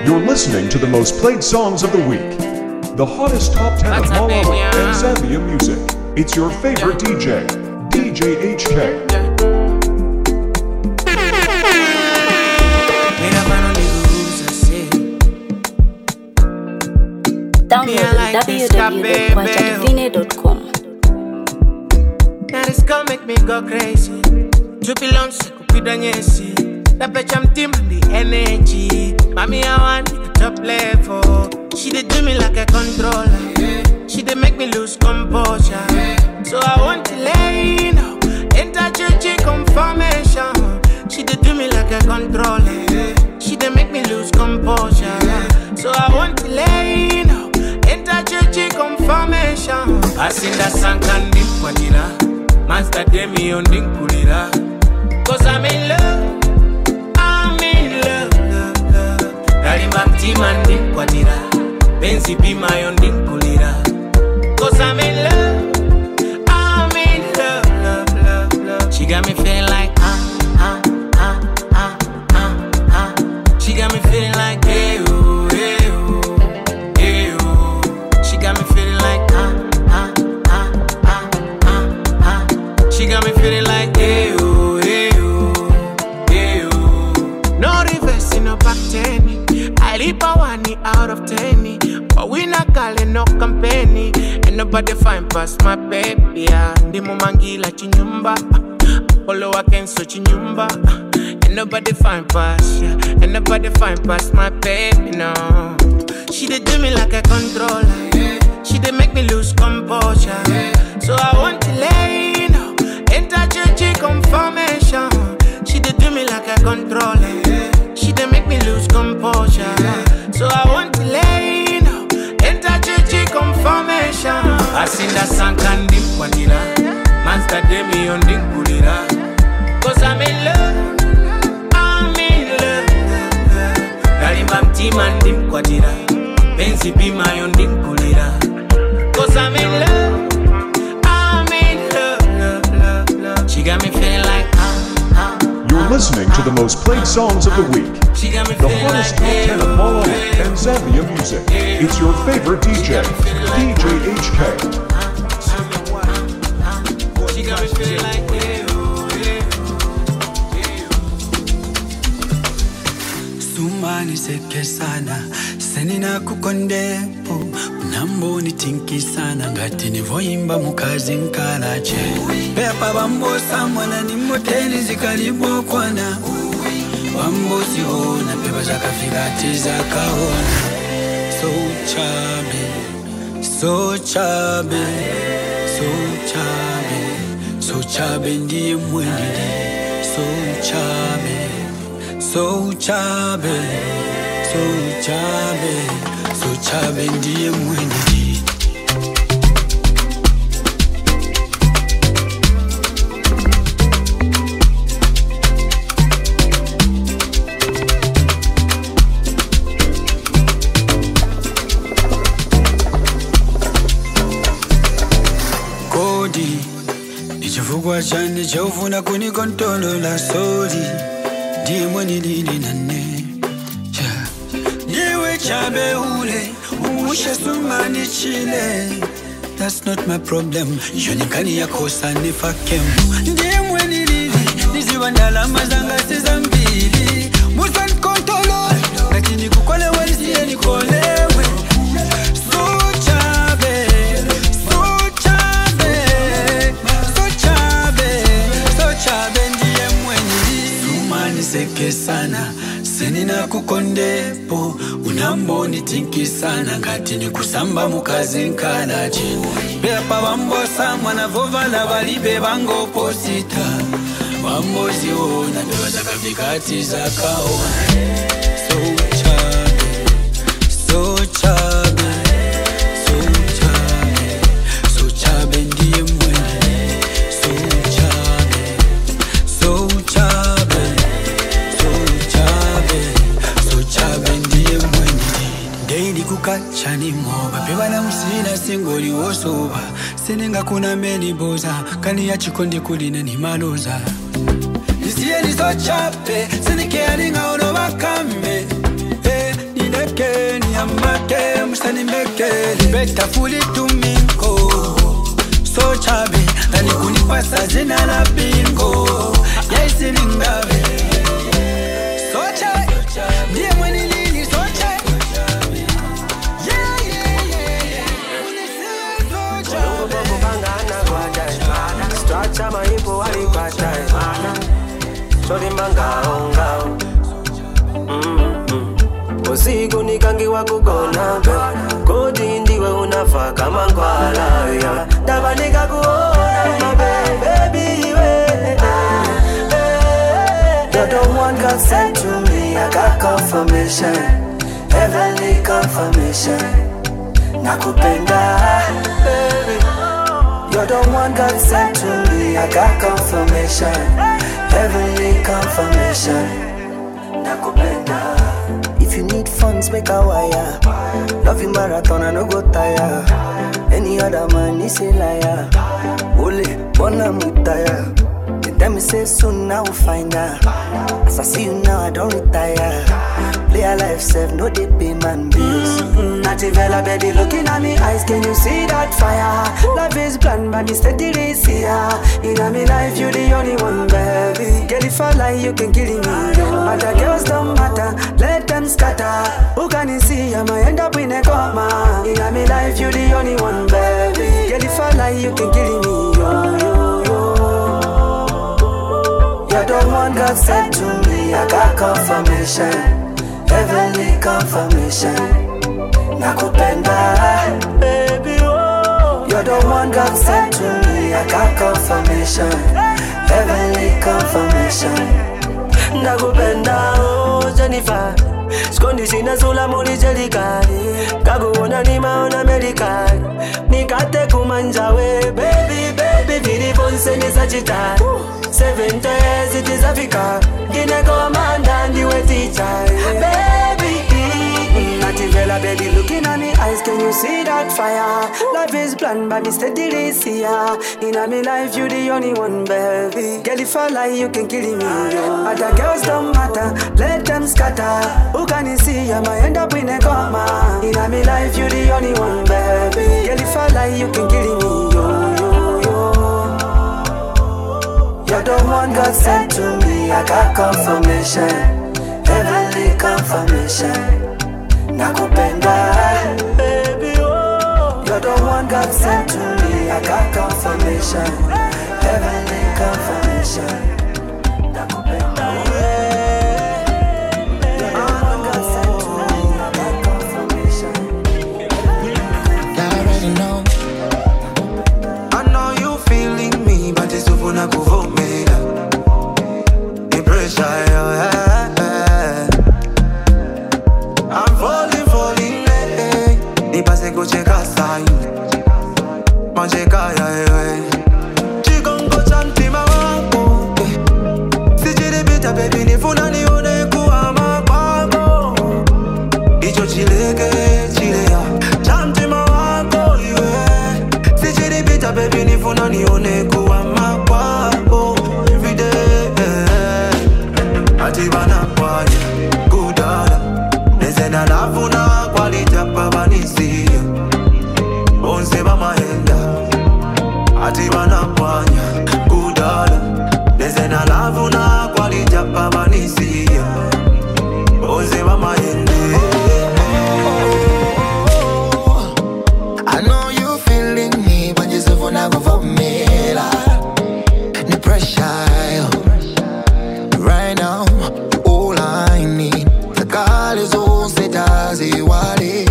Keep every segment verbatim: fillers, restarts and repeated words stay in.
You're listening to the most played songs of the week. The hottest top ten of Malawi and Zambia music. It's your favorite D J, D J H K. Download w w w dot quanchadivine dot com. Now this girl make me go crazy. Triple on kupida nyesi. The bitch I'm team the energy. Mommy I want the top level. She did do me like a controller. She did make me lose composure. So I want to lay you know. Enter church confirmation. She did do me like a controller. She did make me lose composure. So I want to lay you know. Enter church confirmation. I sing that song and dip kwanira. Master demi on ding kulira. Cause I'm in love. I'm in love, love, love. Dari mamti man dip kwanira. Benzi be my own ding kulira. Cause I'm in love. I'm in love, love, love, love. She got me feeling like ah, ah, ah, ah, ah, ah. She got me feeling like hey, oh, hey, oh. Got me feeling like ah ah ah ah ah ah. She got me feeling like hey oh hey oh hey oh. No reversing, no back ten. I leap a one out of ten, but we not calling no company. And nobody find past my baby. Yeah, the mumangila chinyumba, Polo I can so chinyumba. And nobody find past, yeah. And nobody find past my baby no. She did do me like a controller. She did make me lose composure. So I want to lay you know. Enter church confirmation. She did do me like a controller. She did make me lose composure. So I want to lay you know. Enter church confirmation. I sing that song and dip kwanira. Master demi on ding kulira. Cause I'm in love. I'm in love. Dari mamti man dip kwanira. Benzi be my own ding kulira. Cause I'm in love, I'm in love, love, love, love. She got me feeling like ah, ah. You're listening to the most played songs of the week. She got me The feeling hottest like top ten of Malawi and Zambia music. It's your favorite D J, D J H K. She got me feeling like hey, oh, hey, oh. Sumani seke sana, senina kukondepo. Nambo ni tinki sana ngati ni voimba mukazi nkalache. Pepa bambo samwana ni moteli zikalibo kwana. Bambo siona pepa zakafigati zakaona. So chabe, so chabe, so chabe, so chabe ndiye mwenye. So chabe, so chabe, so chabe. So chabe ndiye mwenye. Kodi nichifugwa chani chaufuna kunikontolo la sodi. Ndiye mwenye lili nane. Ndiwe chabe ule, umushe sumani chile. That's not my problem. Yonikani ya kosa nifakem. Ndiye mweni lili, niziwa ndalama zanga sizambili. Musa nikontolo, lakini kukole wali siye nikolewe. So chabe, so chabe, so chabe, so chabe ndiye mweni lili. Sumani seke sana. Senina kukondepo, unambo ni tinki sana. Ngati ni kusamba mukazi nkana chini. Bepa bambo samwana vovala balibe bango posita. Bambo ziona bewa zakafikati zakaona. So chabe, so chabe, so chabe, so chabe ndiye mwenye. So chabe, so chabe, so chabe. So chabe ndiye mwenye. Daily kukacha ni moba. Pewa na msina singoli wosoba. Seninga kuna meni boza. Kani ya chikondi kuline ni maloza. Nisiye ni so chabe. Senike alinga ono wakame. Eh, nina yamake msani mekele beta fuli tuminko so chabe nani kunipasa zina na bingo yaisi ningabe so chabe ndiye mweni lini so chabe yeah yeah yeah unise so chabe kubangana kwa dai structure maipo walipata chori mbangao ngao Osigo nikangi wakugona Kodi ndiwe unafa kama ngwala Daba nika kuona baby we You're the one God sent to me I got confirmation Heavenly confirmation Nakupenda baby You're the one God sent to me I got confirmation Heavenly confirmation Nakupenda If you need funds, make a wire. Love you marathon, I no go tire. Any other man is a liar. Ole, bona mutaya. They tell me say soon I will find her. As I see you now, I don't retire. Play a life safe, no they pay man bills. Mm-hmm. Nativella, baby, looking at me eyes, can you see that fire? Life is bland, but it's steady race here. In a me life, you the only one, baby. Girl, if I lie, you can kill me. Other girls don't matter, let them scatter. Who can you see? I might end up in a coma. In a me life, you the only one, baby. Girl, if I lie, you can kill me. Yo, yo, yo. You're the one God sent to me. I got confirmation. Heavenly confirmation Nakupenda baby oh You're the one God sent to me I got confirmation Heavenly confirmation Nakupenda oh Jennifer Skondi sina sula muli jelikari Kaguona ni maona Amerikani Nikate kumanjawe Baby baby vili ponse ni sajita Seven days it is Africa Gine komanda ndiwe teacher Baby Nativella baby looking at me eyes can you see that fire Life is bland but it's steady race here In a me life you the only one baby Girl if I lie you can kill me yo. Other girls don't matter let them scatter Who can you see I might end up in a coma In a me life you the only one baby Girl if I lie you can kill me yo, yo, yo. You're the one God sent to me I got confirmation Heavenly confirmation Nakupenda baby oh You're the one God sent to me I got confirmation Heavenly confirmation Nakupenda You're the one God sent to me I got confirmation I already know I know you feeling me but it's over na kuvumela The pressure yeah. I'm falling, falling, eh, eh. Nipase kucheka sign Mancheka, yeah, yeah. Chikongo chantima wako eh. Sijiripita baby nifuna nione kuwa mapamo Icho chileke, chilea Chantima wako, yeah. Sijiripita baby nifuna nione kuwa mapamo Everyday, eh. Atibana kwanya, kudala Nezena lafuna kwalita pabanisia Onse bamaenda Ati banapwanya kudala Nezena lafuna kwalita pabanisia Onse bamaenda I know you feeling me but just wanna go for me The pressure right now all I need The God is all set as he wanted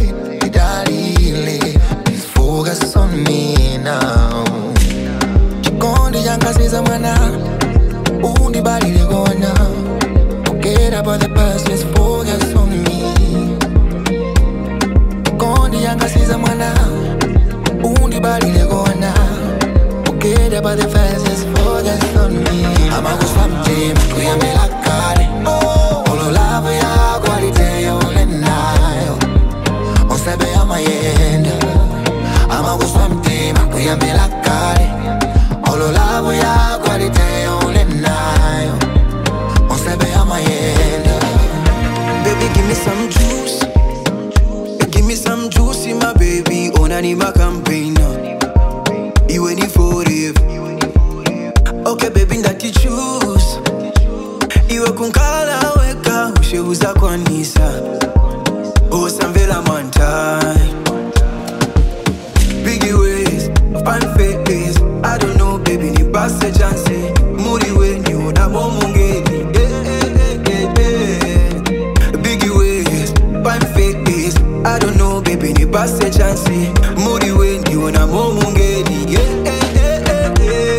Please focus on me now Chikondi yanga siza mwana Undi bali legona kunkala weka usheuza kwa nisa usamvela mantai biggie ways fine face I don't know baby ni base chance muri wenyu na momungeni eh, eh, eh, eh. Biggie ways fine face I don't know baby ni base chance muri wenyu na momungeni eh, eh, eh, eh, eh.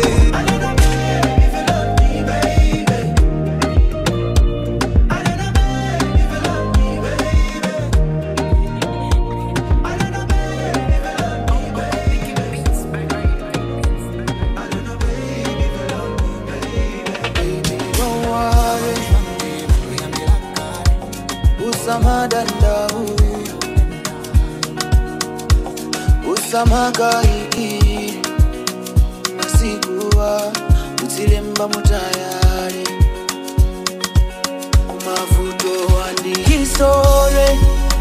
Usamagaiki Masikuwa Utilemba mutayari Mafuto wandi Hisore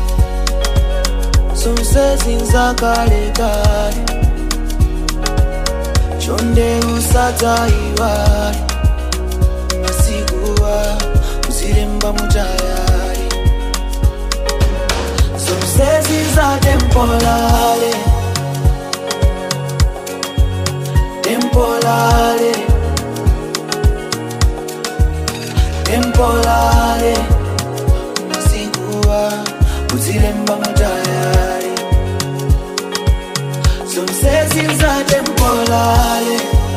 Sumse zinza kale kale Chonde usata iwari Masikuwa Utilemba mutayari Sumse zinza tempolale Tempolare Tempolare Masikuwa Utilemba mutayari Somsezi za tempolare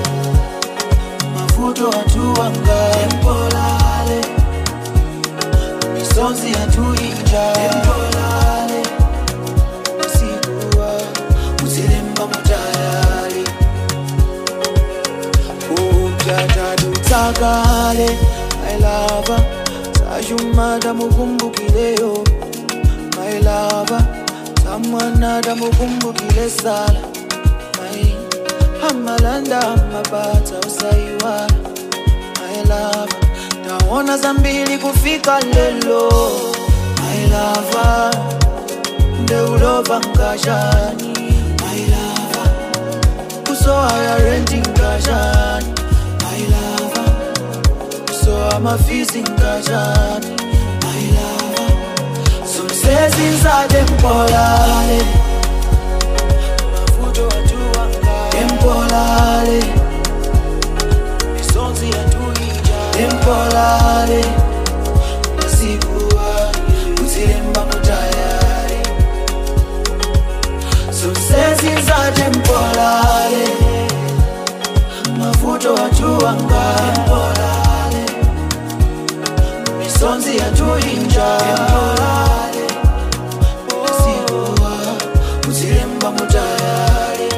Mafuto atuanga Tempolare Misonzi atuinja Tempolare Masikuwa Utilemba mutayari Takale, my lover Sajumada mukumbukileo My lover Samwanada mukumbukile sala My Hamalanda mabata usaiwala My lover Taona zambili kufika lelo My lover Ndeulova nkashani My lover Usoa ya renting nkashani My lover, so I'm a feasting kajani. My lover, some says inside tempolale. Mafuto atuanga tempolale. Misonzi atuija tempolale. Masikuwa utilemba mutayari. Some says inside tempolale. Mafuto atuanga temporale Misonzi atuinja temporale Sikuwa utilemba mutayari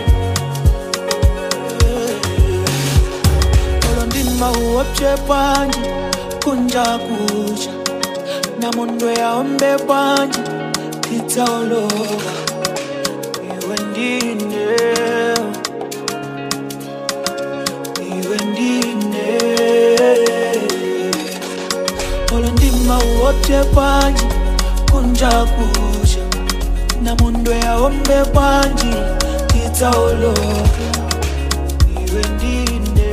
Olondima uopche panji kunja kucha Na mundu ya ombe panji Pita ologa Iwe ndine Wendine Olondima uote panji kunja kusha Na mundu ya ombe panji itaoloka Iwendine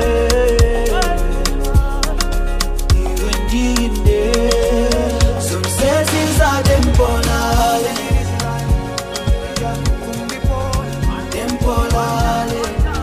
Iwendine Somsezi za tempolale Tempolale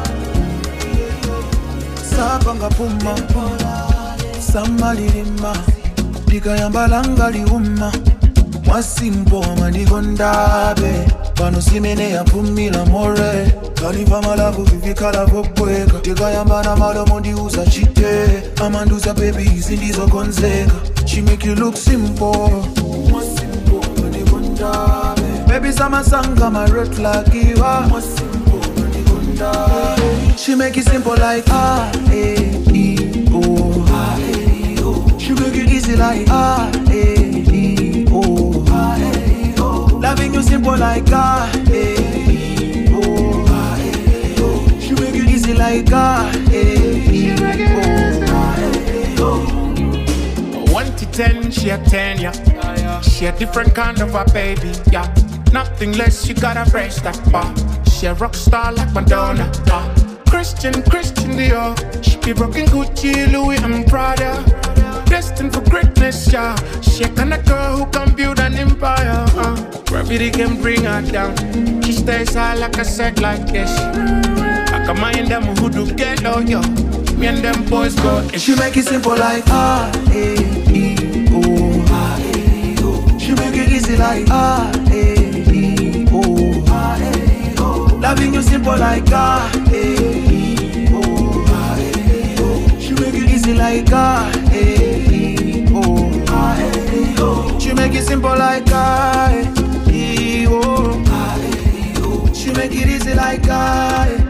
Sabanga puma Samalirima Dikayambalanga liuma Mwasimpo manigondabe Pano simene ya pumila more Kaniva malavu vivikala vopweka Dikayambana malomo ndiuza chite Amanduza baby hizi ndizo konzeka She make you look simple Mwasimpo manigondabe Baby sama sanga ma red flag iwa Mwasimpo manigondabe She make it simple like ah, eh, e, oh. Ah, eh, oh. She make it easy like ah, eh, e, oh. Ah, eh, oh. Loving you simple like ah, eh, e, oh. Ah, eh, oh. She make it easy like ah, eh, e, oh. Ah, eh, oh. One to ten, she a ten, yeah. She a different kind of a baby, yeah. Nothing less, she got a fresh that bar. She a rock star like Madonna, uh. Christian, Christian Dior. She be rocking Gucci, Louis and Prada. Destined nature. She a kind of girl who can build an empire. Uh. Gravity can bring her down. She stays high like a set like this. I can mind them who do get on yo. Me and them boys go. She make it simple like ah, eh, e, oh, ah, eh, oh. She make it easy like ah, eh, e, oh, ah, eh, oh. Loving you simple like ah, eh, e, oh, ah, eh, oh. She make it easy like ah, eh, e, oh, ah, eh, oh. She make it simple like ah, eh, e, oh, ah, eh, oh. She make it easy like ah, eh.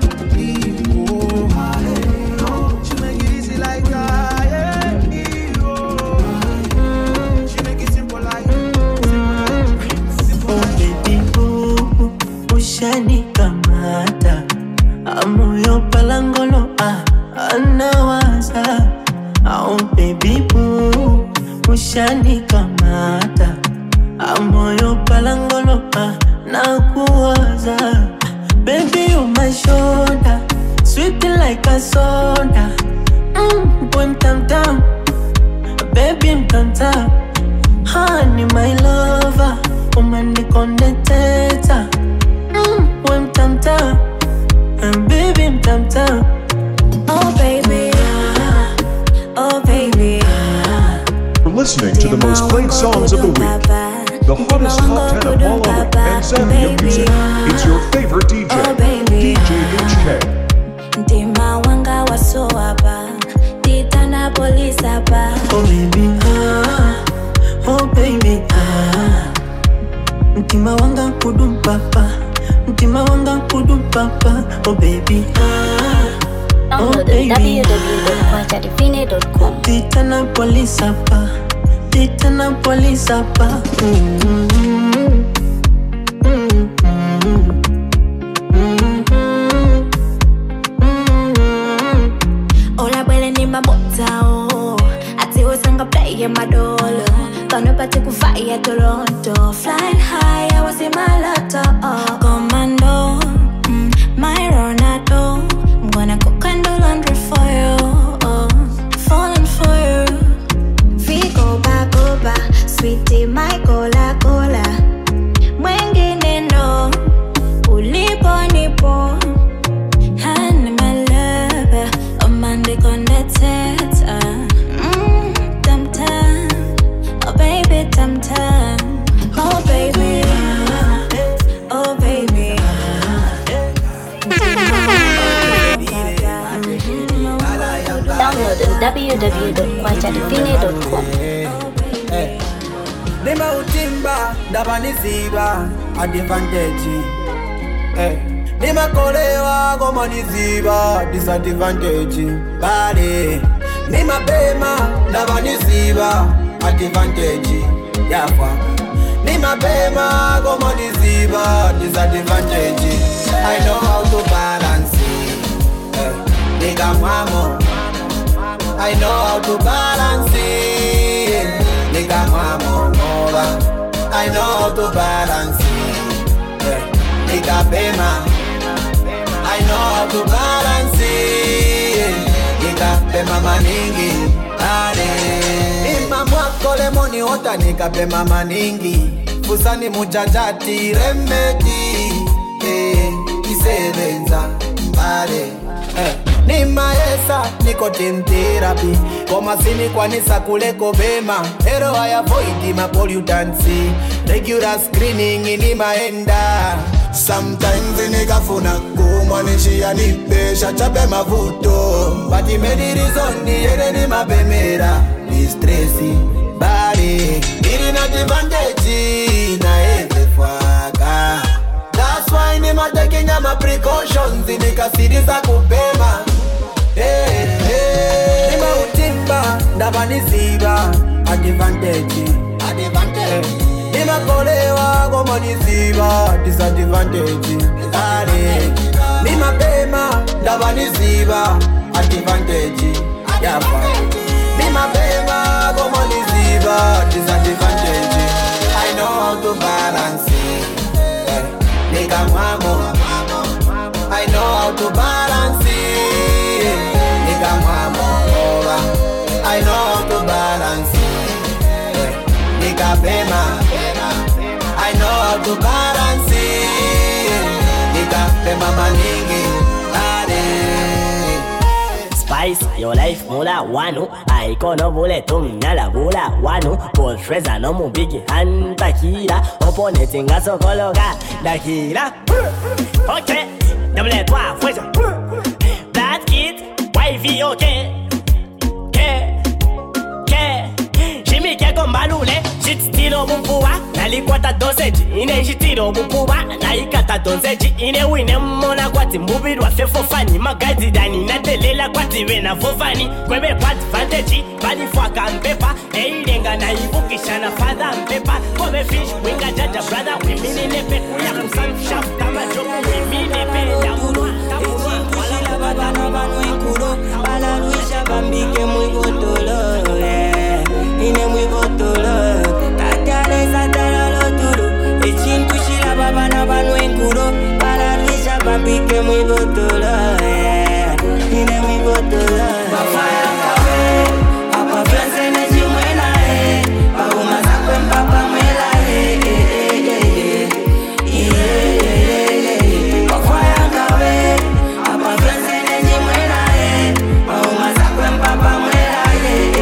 Kamata amoyo palangolo ah anawaza oh baby boo ushani kamata amoyo palangolo ah nakuwaza baby on my shoulder sweet like a soda mm boy tam tam baby mtanta honey my lover umani kondeteta I'm tamta, and baby I'm tamta. Oh baby, ah, oh baby. Ah. You're listening to the most played songs of the week, the hottest top ten of Malawi and Zambia music. It's your favorite D J, oh, baby. D J H K. Ndima wanga wasoaba, titana polisaba. Oh baby, ah, oh baby, ah. Ndima wanga kudum papa. Mtima wanga kudu papa, oh baby, ah, oh baby. w w w dot kwacha divine dot com. Titana polisa pa, titana polisa pa. Mm-hmm. Mm-hmm. Mm-hmm. Ola bwele ni mamotao, ati usanga play madolo. Gonna party ku fire Toronto, flying high, I was in my lotto. Oh, commando, mm, my Ronaldo. I'm gonna cook and do laundry for you. Oh, falling for you. Vigo ba go ba, sweetie my cola cola. Mwengine no, ulipo nipo. Honey my lover, Amanda Condeteta. Mmm, tam tam. Oh baby, tam tam. Oh baby, oh baby. Download on w w w dot kwacha divine dot com. Nima utimba, ndabaniziba, advantage. Eh, nima kolewa, gomaniziba, disadvantage. Bale, nima bema, ndabaniziba, advantage. Yafa, nima bema, gomaniziba, disadvantage. I know how to balance it. Eh, nigga mamo, I know how to balance it. Nigga mamo, over. I know how to balance it. Eh, nigga bema, I know how to balance it. Nigga bema maningi, ade. Ima mwako lemoni ota nigga bema maningi. Fusani mujajati remedi. Eh, isebenza mbale. Eh. Ni maesa, niko team therapy. Koma sini kwa nisa kuleko bema. Hero I avoid ma pollutancy. Regular screening ini maenda. Sometimes nigga funa kumanishi ya nipesha chape mavuto. But many reason ni yene ni mabemera. Ni stressi, body. Ini na advantage na eze fwaka. That's why ni ma taking my precautions. Nika siriza kubema. Hey, hey. Nima utimba, ndabaniziba, advantage. Advantage. Nima kolewa, gomaniziba, disadvantage. Ale. Nima bema, ndabaniziba, advantage. Yafa. Nima bema, gomaniziba, disadvantage. I know how to balance it. Nigga mamo, I know how to balance it. Nigga mamo, over. I know how to balance it. nikapema. I know how to balance it. Nikapema maningi Spice, your life mula wanu. I kono bule tum nyala bula wanu. Paul Fraser no mu big hand takira. Opponent nga sokologa dakira. Okay, double trois Fraser. That kid, Y V okay. Okay, okay. Jimmy keko malule. Shitiro bupuwa. Nalikwata doseji. Ine shitiro bupuwa. Naikata doseji. Ine wine mona kwati mubirwa fefo fani. Magazi dani na telela kwati wena fofani. Kwebe kwati fanteji. Bali fwaka mpepa. Eilenga na ibukisha na father mpepa. Kobe fish winga jaja brother. Wimini nepe kuya kusam shaf. Kama joku wimini nepe. Yamunwa, yamunwa. Kushila baba no banu inkuro. Bala luisha bambike mwigotolo. Yeah, ine mwigotolo. Tatale satala lotulu. Echin kushila baba no banu inkuro. Bala luisha bambike mwigotolo. Yeah, ine mwigotolo. Mafaya kawe. Apa fianse neji mwela he. Pauma zakwe mpapa mwela he. Mafaya kawe. Apa fianse neji mwela he. Pauma zakwe mpapa mwela he.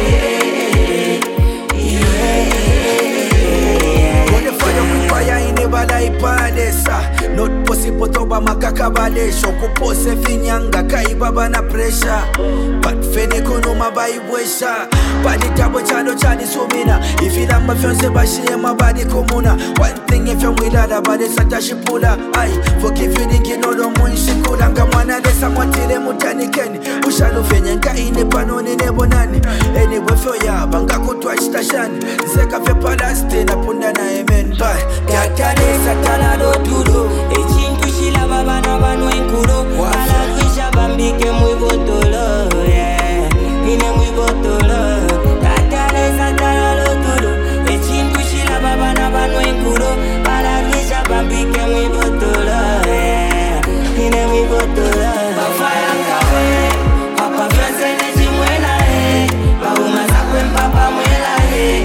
Not possible to ba makakabalesho kupose finyanga kaibaba na pressure but fene kono mabaibwesha badi tabo chano chani sumina ifila mafyonse bashiye mabadi komuna one thing if you mwilada badi satashi pula I forgive you ningi nodo munshikula nga mwana desa mwatile mutani keni ushalu fenye nga ine panoni nebo nani anyway fyo ya banga kutwa shitashani zeka fe palaste na punda na amen bye yatane satana do tudo echin kushila baba na banu inkuro ala luisha bambike mwigotolo yeah ine mwigotolo tatale satana do tudo echin kushila baba na banu inkuro ala luisha bambike mwigotolo yeah ine mwigotolo bafaya kawe papa fianse neji mwela he bauma zakwe mpapa mwela he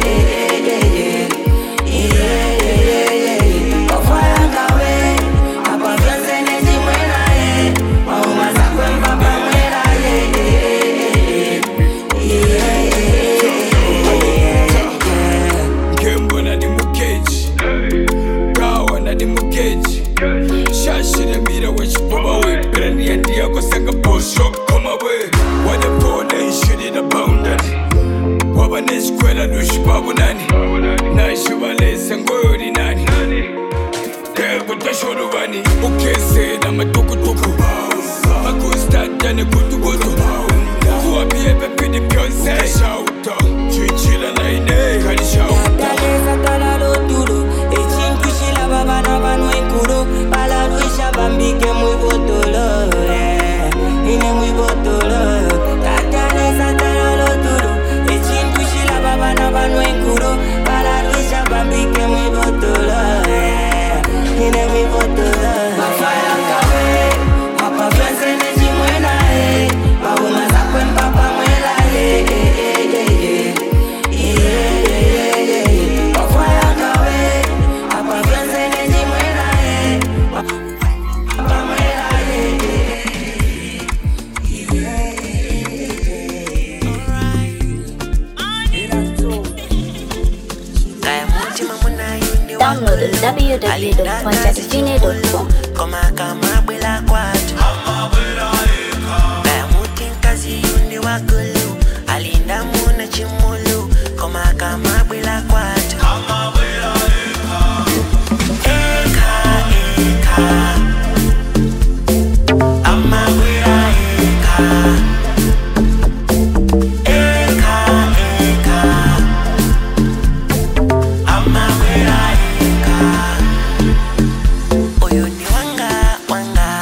Download w w w dot fantasifine dot com. Koma kama bwela kwatu Kaya muti nkazi yundi wakulu Alinda muna chimulu Koma kama bwela kwatu Eka, eka Ama bwela eka Eka, eka Ama bwela eka Oyo ni wanga, wanga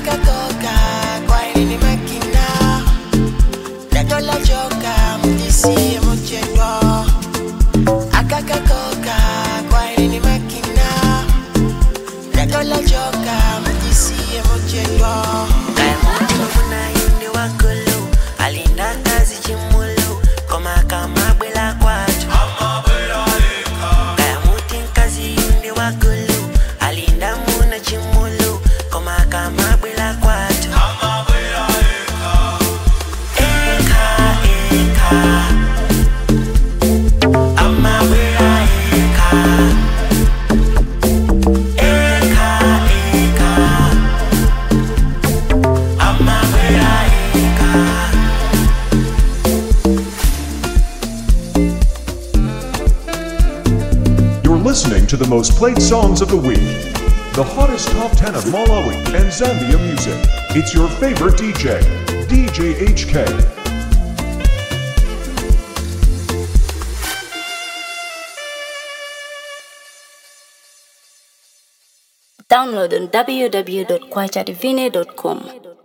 akakakoka kwaini makina natola choka mjisiye mchedwa akakakoka kwaini makina natola choka mjisiye mchedwa kaya muna yindi wakulu alinda kazi chimulu koma kama bwela kwacho kaya muti kazi yindi wakulu alinda muna chimulu koma kama bwela kwacho eka eka ama bwela eka eka eka ama bwela eka. You're listening to the most played songs of the week. The hottest top ten of Malawi and Zambia music. It's your favorite D J, D J H K. Download on w w w dot kwacha divine dot com.